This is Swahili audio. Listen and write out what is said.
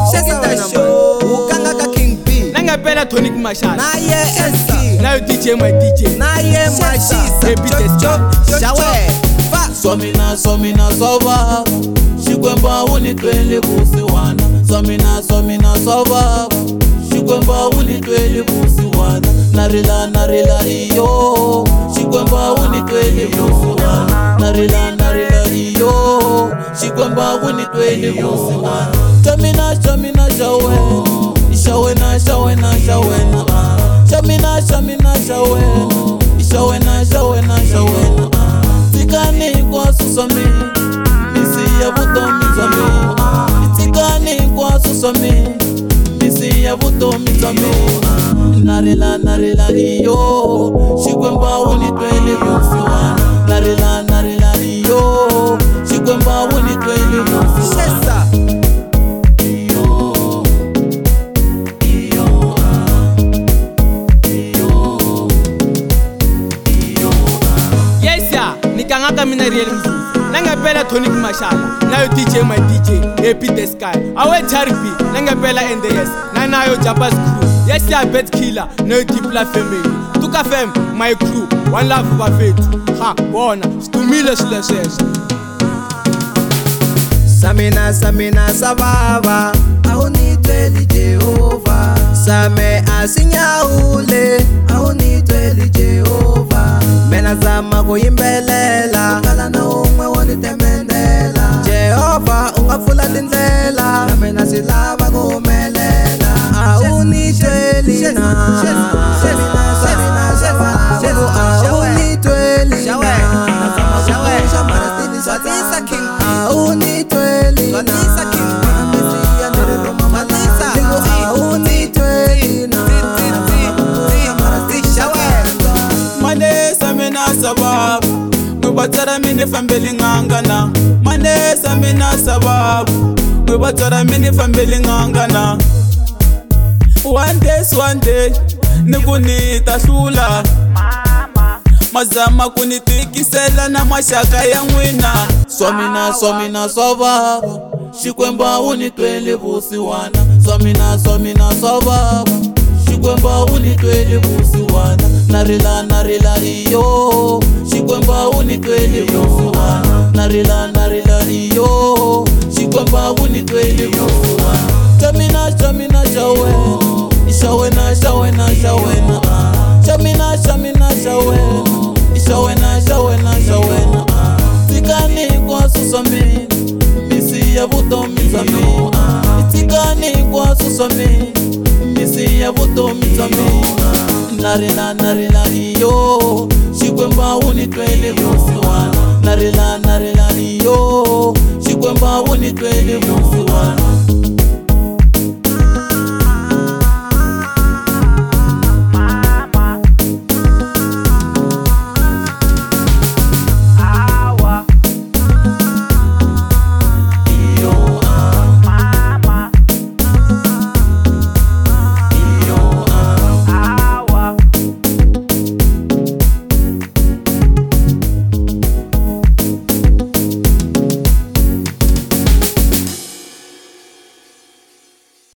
Shesa show ukanga ka King B Nanga pela Tonic Mashal na ye SK na DJ my DJ na ye Mashisa shawe fa Somina sova Shikwemba unitwele busiwana Somina sova Shikwemba unitwele busiwana Narila iyo Shikwemba unitwele busiwana Narila iyo Shikwemba unitwele busiwana Shamina shawena Shawena Shawena Tikani kwa susami Misi ya buto mizami Tikani kwa susami Misi ya buto mizami Narila iyo Shikwemba unitwele busiwana Narila iyo Shikwemba unitwele busiwana Shesa Nikangaka mina real music Nanga pela Tonic Mashal na DJ my DJ AP the Sky Awe Charby Nanga pela NDS na nayo Jabba's crew Yes ya Bet Killer no Dipla family Tuka fam my crew One love for faith Ha bona Stumile slashes Samina sababa Aunitweli Jehova Same asinyaule Aunitweli Jehova Mena zama kuimbelela Ukala na umwe wanitemendela Jehova ungafula lindlela Mena silava kumelela Aunitweli na Aunitweli sababu Mwibatara mini fambeli ngangana Manesa mina sababu Mwibatara mini fambeli ngangana One day Nikunita shula Mazama kunitikisela na mashaka ya mwina Somina sababu Shikwemba unitwele busiwana Somina sababu Shikwemba unitwele busiwana Narila iyo Shikwemba unitwele busiwana Narila iyo Shikwemba unitwele busiwana Shamina shawena Shawena Shawena Tikani kwa susami Misi ya buto mizami Tikani kwa susami Misi ya buto mizami Narila iyo Shikwemba unitwele busiwana Narila